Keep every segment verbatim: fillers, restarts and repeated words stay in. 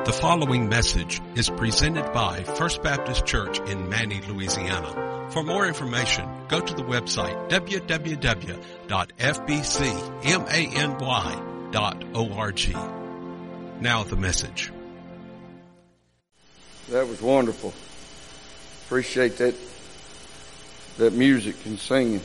The following message is presented by First Baptist Church in Many, Louisiana. For more information, go to the website w w w dot f b c many dot org. Now the message. That was wonderful. Appreciate that, that music and singing.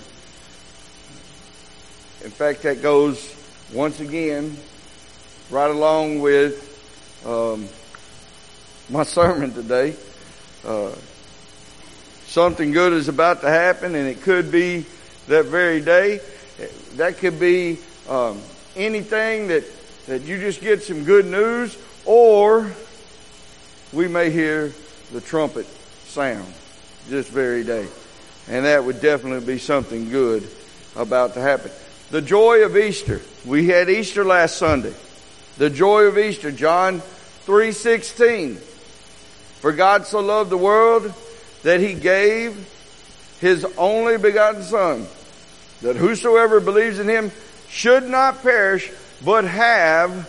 In fact, that goes once again right along with um, my sermon today. Uh, something good is about to happen, and it could be that very day. That could be um, anything that, that you just get some good news, or we may hear the trumpet sound this very day. And that would definitely be something good about to happen. The joy of Easter. We had Easter last Sunday. The joy of Easter, John three sixteen. For God so loved the world that he gave his only begotten Son, that whosoever believes in him should not perish, but have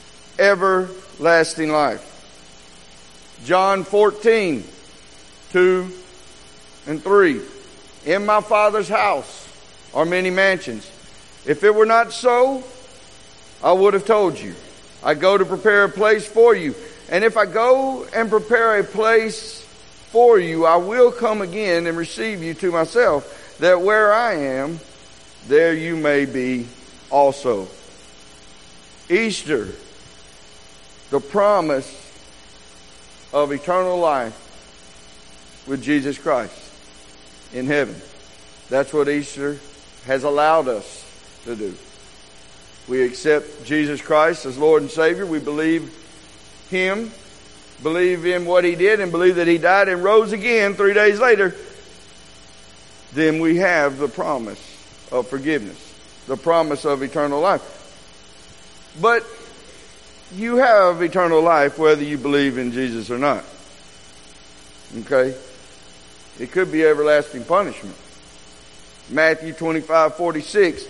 everlasting life. John fourteen, two and three. In my Father's house are many mansions. If it were not so, I would have told you. I go to prepare a place for you. And if I go and prepare a place for you, I will come again and receive you to myself, that where I am, there you may be also. Easter, the promise of eternal life with Jesus Christ in heaven. That's what Easter has allowed us to do. We accept Jesus Christ as Lord and Savior. We believe Him, believe in what He did, and believe that He died and rose again three days later. Then we have the promise of forgiveness, the promise of eternal life. But you have eternal life whether you believe in Jesus or not. Okay? It could be everlasting punishment. Matthew twenty-five forty-six.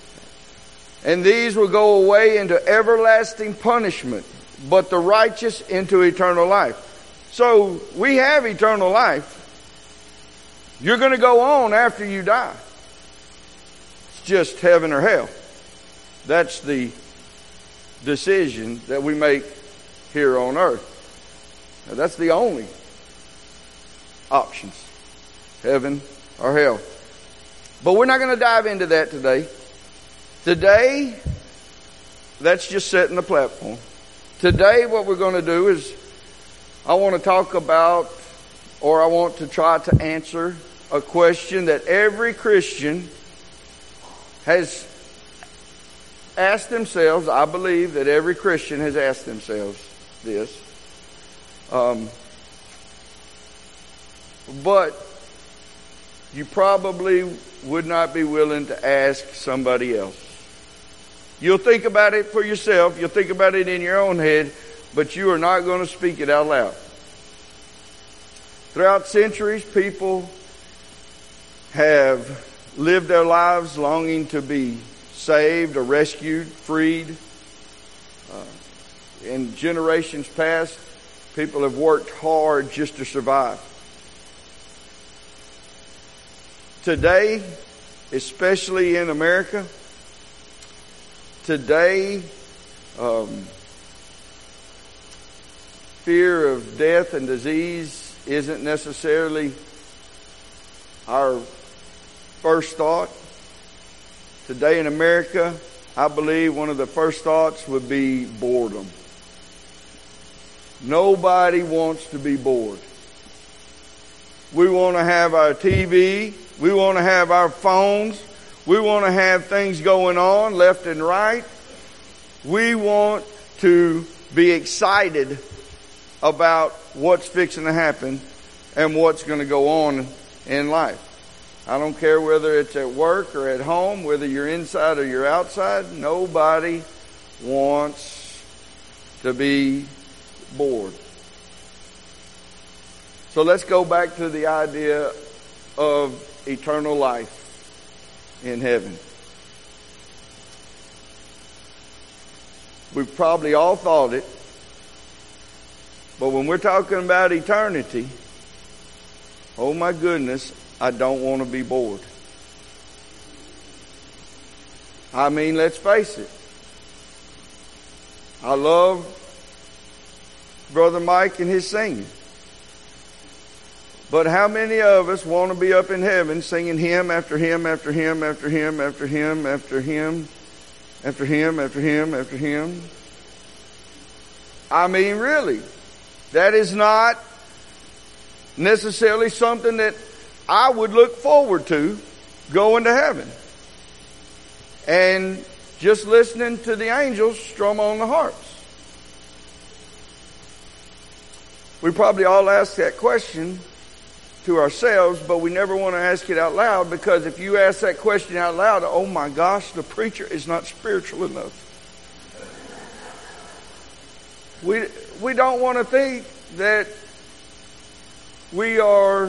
And these will go away into everlasting punishment, but the righteous into eternal life. So we have eternal life. You're going to go on after you die. It's just heaven or hell. That's the decision that we make here on earth. Now, that's the only options. Heaven or hell. But we're not going to dive into that today. Today, that's just setting the platform. Today, what we're going to do is, I want to talk about, or I want to try to answer a question that every Christian has asked themselves. I believe that every Christian has asked themselves this. Um, but you probably would not be willing to ask somebody else. You'll think about it for yourself. You'll think about it in your own head, but you are not going to speak it out loud. Throughout centuries, people have lived their lives longing to be saved or rescued, freed. Uh, in generations past, people have worked hard just to survive. Today, especially in America, today, um, fear of death and disease isn't necessarily our first thought. Today in America, I believe one of the first thoughts would be boredom. Nobody wants to be bored. We want to have our T V. We want to have our phones. We want to have things going on left and right. We want to be excited about what's fixing to happen and what's going to go on in life. I don't care whether it's at work or at home, whether you're inside or you're outside. Nobody wants to be bored. So let's go back to the idea of eternal life in heaven. We've probably all thought it. But when we're talking about eternity, oh my goodness, I don't want to be bored. I mean, let's face it. I love Brother Mike and his singing. But how many of us want to be up in heaven singing hymn after hymn after hymn after hymn after hymn after hymn after hymn after hymn after hymn? I mean, really, that is not necessarily something that I would look forward to going to heaven. And just listening to the angels strum on the harps. We probably all ask that question to ourselves, but we never want to ask it out loud, because if you ask that question out loud, oh my gosh, the preacher is not spiritual enough. We, we don't want to think that we are,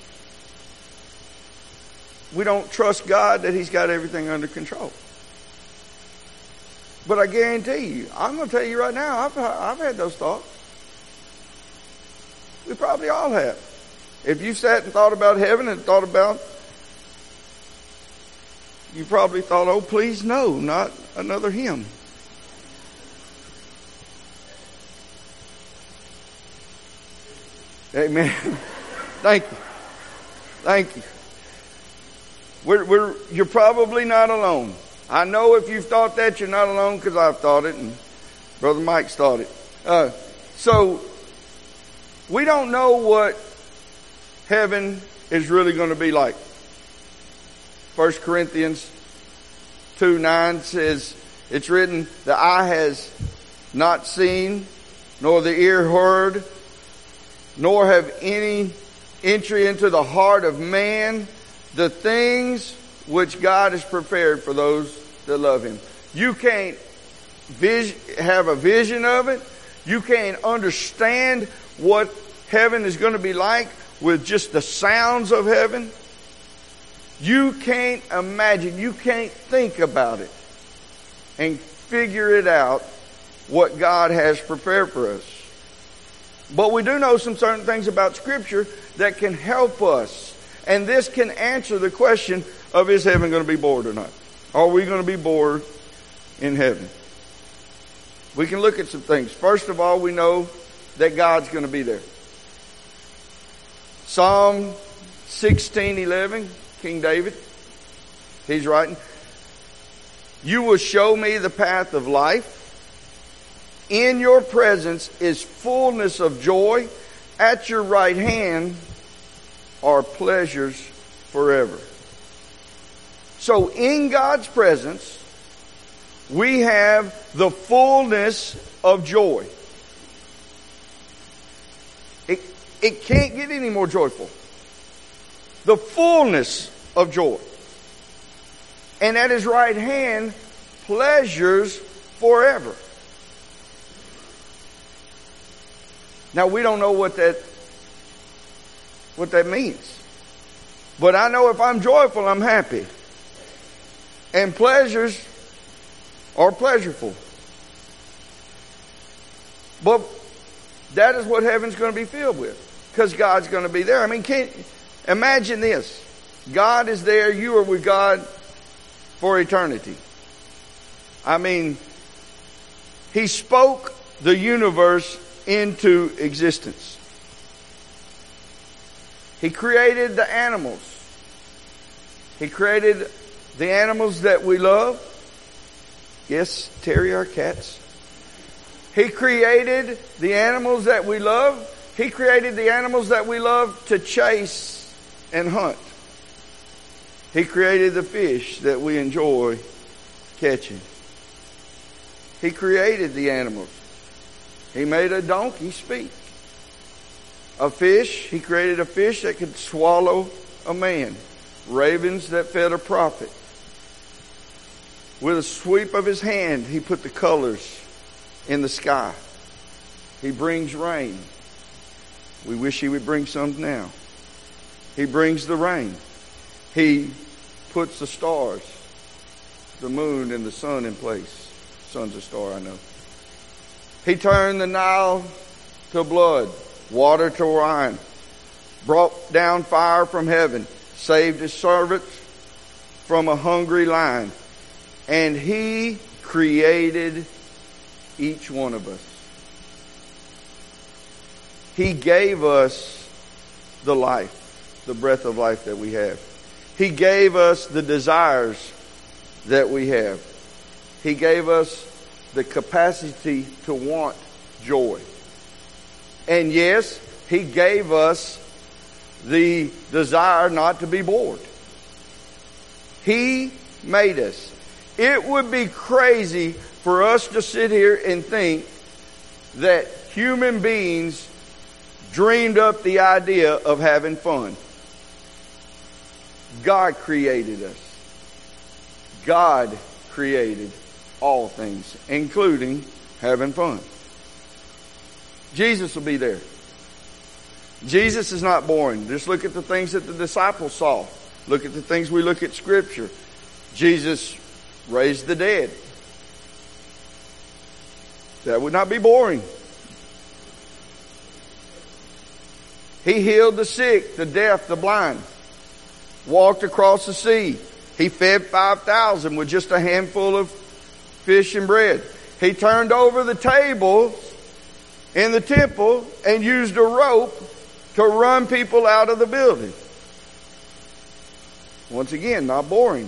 we don't trust God that He's got everything under control. But I guarantee you, I'm going to tell you right now, I've, I've had those thoughts. We probably all have. If you sat and thought about heaven and thought about, you probably thought, oh, please no, not another hymn. Amen. Thank you. Thank you. We're, we're, you're probably not alone. I know if you've thought that, you're not alone, because I've thought it and Brother Mike's thought it. Uh, so, we don't know what heaven is really going to be like. First Corinthians two nine says, it's written, the eye has not seen, nor the ear heard, nor have any entry into the heart of man the things which God has prepared for those that love Him. You can't vis- have a vision of it. You can't understand what heaven is going to be like with just the sounds of heaven. You can't imagine, you can't think about it and figure it out what God has prepared for us. But we do know some certain things about Scripture that can help us. And this can answer the question of, is heaven going to be bored or not? Are we going to be bored in heaven? We can look at some things. First of all, we know that God's going to be there. Psalm sixteen eleven, King David, he's writing, you will show me the path of life. In your presence is fullness of joy. At your right hand are pleasures forever. So in God's presence, we have the fullness of joy. It, it can't get any more joyful. The fullness of joy. And at His right hand, pleasures forever. Now we don't know what that, what that means. But I know if I'm joyful, I'm happy. And pleasures are pleasureful. But that is what heaven's going to be filled with. Because God's going to be there. I mean, can't, imagine this. God is there. You are with God for eternity. I mean, He spoke the universe into existence. He created the animals. He created the animals that we love. Yes, Terry, our cats. He created the animals that we love. He created the animals that we love to chase and hunt. He created the fish that we enjoy catching. He created the animals. He made a donkey speak. A fish, He created a fish that could swallow a man. Ravens that fed a prophet. With a sweep of His hand, He put the colors in the sky. He brings rain. We wish He would bring some now. He brings the rain. He puts the stars, the moon and the sun in place. Sun's a star, I know. He turned the Nile to blood, water to wine, brought down fire from heaven, saved his servants from a hungry lion, and he created each one of us. He gave us the life, the breath of life that we have. He gave us the desires that we have. He gave us the capacity to want joy. And yes, He gave us the desire not to be bored. He made us. It would be crazy for us to sit here and think that human beings dreamed up the idea of having fun. God created us. God created all things, including having fun. Jesus will be there. Jesus is not boring. Just look at the things that the disciples saw. Look at the things we look at Scripture. Jesus raised the dead. That would not be boring. He healed the sick, the deaf, the blind. Walked across the sea. He fed five thousand with just a handful of fish and bread. He turned over the tables in the temple and used a rope to run people out of the building. Once again, not boring.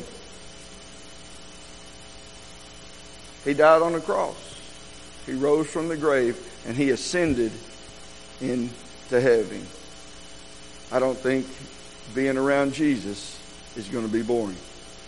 He died on the cross. He rose from the grave and He ascended into heaven. I don't think being around Jesus is going to be boring.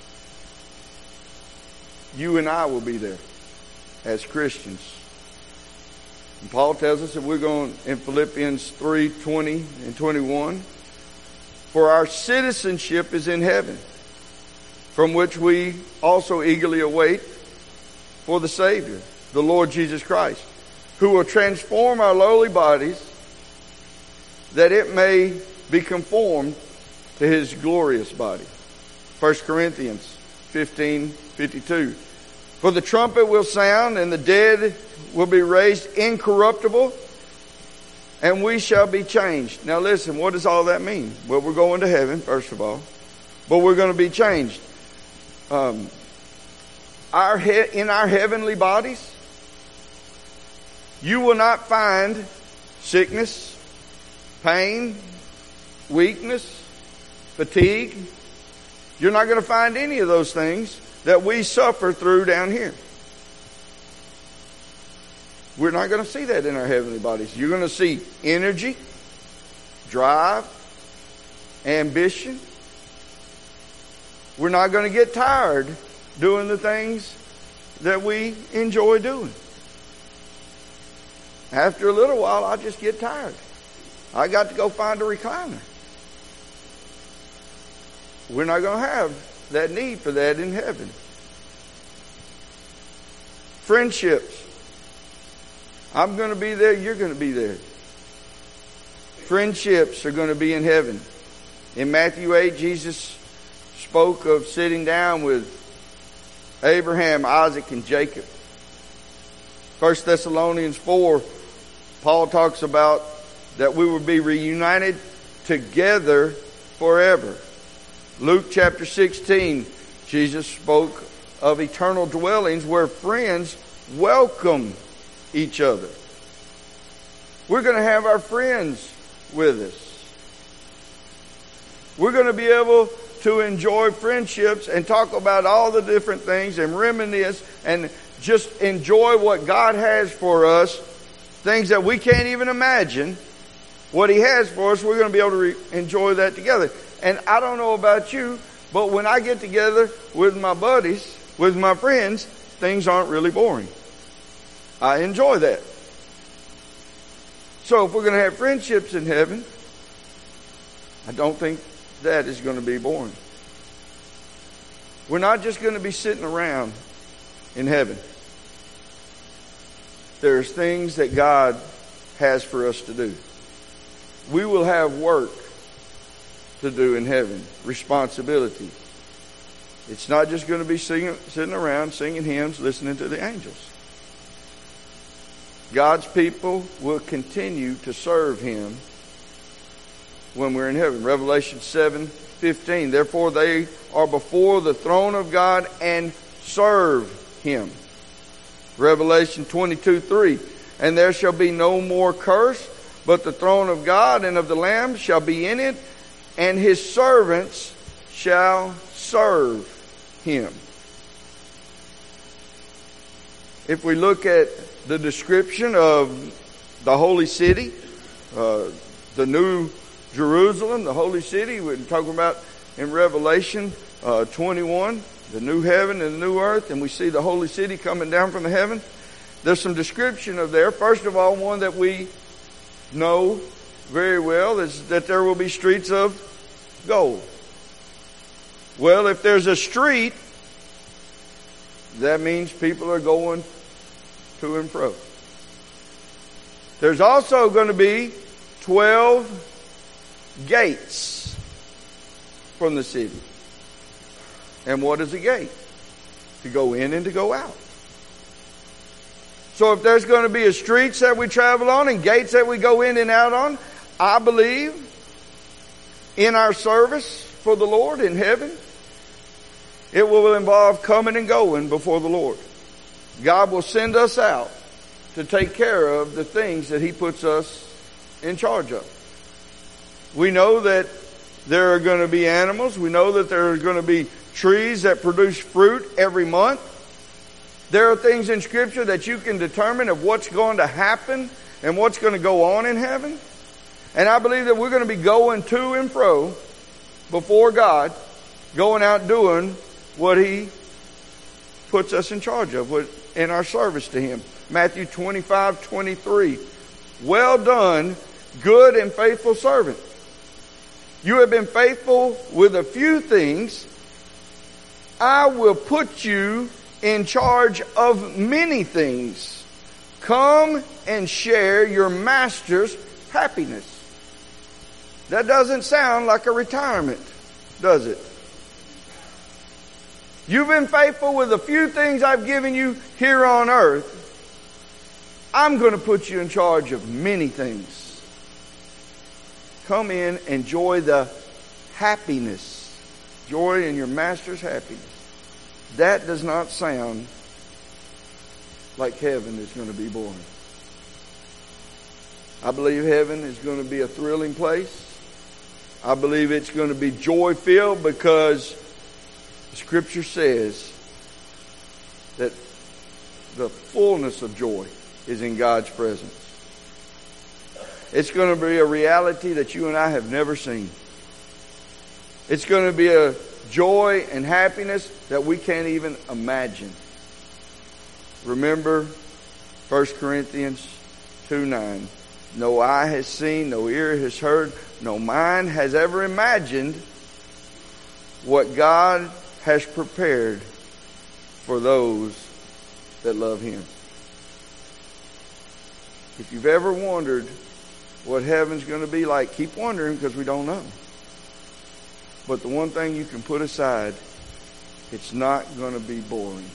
You and I will be there as Christians. And Paul tells us that we're going in Philippians three, twenty and twenty-one. For our citizenship is in heaven, from which we also eagerly await for the Savior, the Lord Jesus Christ, who will transform our lowly bodies that it may be conformed to His glorious body. First Corinthians fifteen fifty-two. For the trumpet will sound, and the dead will be raised incorruptible, and we shall be changed. Now listen, what does all that mean? Well, we're going to heaven, first of all, but we're going to be changed. Um, our he- in our heavenly bodies, you will not find sickness, pain, weakness, fatigue. You're not going to find any of those things that we suffer through down here. We're not going to see that in our heavenly bodies. You're going to see energy, drive, ambition. We're not going to get tired doing the things that we enjoy doing. After a little while, I just get tired. I got to go find a recliner. We're not going to have that need for that in heaven. Friendships. I'm going to be there, you're going to be there. Friendships are going to be in heaven. In Matthew eight, Jesus spoke of sitting down with Abraham, Isaac, and Jacob. First Thessalonians four, Paul talks about that we will be reunited together forever. Luke chapter sixteen, Jesus spoke of eternal dwellings where friends welcome each other. We're going to have our friends with us. We're going to be able to enjoy friendships and talk about all the different things and reminisce and just enjoy what God has for us, things that we can't even imagine. What He has for us, we're going to be able to re- enjoy that together. And I don't know about you, but when I get together with my buddies, with my friends, things aren't really boring. I enjoy that. So if we're going to have friendships in heaven, I don't think that is going to be boring. We're not just going to be sitting around in heaven. There's things that God has for us to do. We will have work to do in heaven, responsibility. It's not just going to be singing, sitting around singing hymns, listening to the angels. God's people will continue to serve Him when we're in heaven. Revelation seven fifteen. Therefore they are before the throne of God and serve Him. Revelation twenty-two three. And there shall be no more curse, but the throne of God and of the Lamb shall be in it, and His servants shall serve Him. If we look at the description of the holy city, uh, the new Jerusalem, the holy city, we're talking about in Revelation uh, twenty-one, the new heaven and the new earth, and we see the holy city coming down from the heaven. There's some description of there. First of all, one that we know very well is that there will be streets of gold. Well, if there's a street, that means people are going to and fro. There's also going to be twelve gates from the city. And what is a gate? To go in and to go out. So if there's going to be a streets that we travel on and gates that we go in and out on, I believe in our service for the Lord in heaven, it will involve coming and going before the Lord. God will send us out to take care of the things that He puts us in charge of. We know that there are going to be animals. We know that there are going to be trees that produce fruit every month. There are things in Scripture that you can determine of what's going to happen and what's going to go on in heaven. And I believe that we're going to be going to and fro before God, going out doing what He puts us in charge of, what, in our service to Him. Matthew twenty-five twenty-three. Well done, good and faithful servant. You have been faithful with a few things. I will put you in charge of many things. Come and share your master's happiness. That doesn't sound like a retirement, does it? You've been faithful with a few things I've given you here on earth. I'm going to put you in charge of many things. Come in, enjoy the happiness. Joy in your master's happiness. That does not sound like heaven is going to be boring. I believe heaven is going to be a thrilling place. I believe it's going to be joy-filled because the Scripture says that the fullness of joy is in God's presence. It's going to be a reality that you and I have never seen. It's going to be a joy and happiness that we can't even imagine. Remember First Corinthians two nine. No eye has seen, no ear has heard, no mind has ever imagined what God has prepared for those that love Him. If you've ever wondered what heaven's going to be like, keep wondering, because we don't know. But the one thing you can put aside, it's not going to be boring.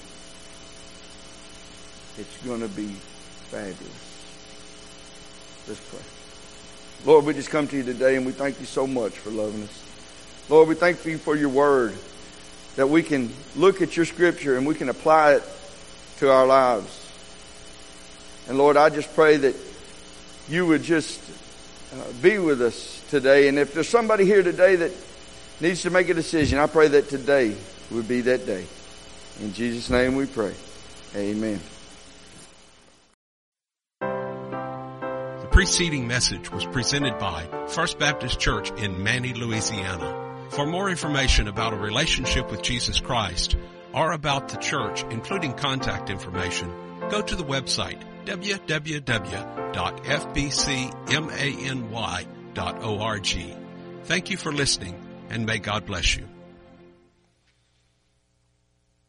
It's going to be fabulous. Let's pray. Lord, we just come to you today and we thank you so much for loving us. Lord, we thank you for your word, that we can look at your Scripture and we can apply it to our lives. And Lord, I just pray that you would just uh, be with us today. And if there's somebody here today that needs to make a decision, I pray that today would be that day. In Jesus' name we pray. Amen. The preceding message was presented by First Baptist Church in Manny, Louisiana. For more information about a relationship with Jesus Christ or about the church, including contact information, go to the website w w w dot f b c many dot org. Thank you for listening, and may God bless you.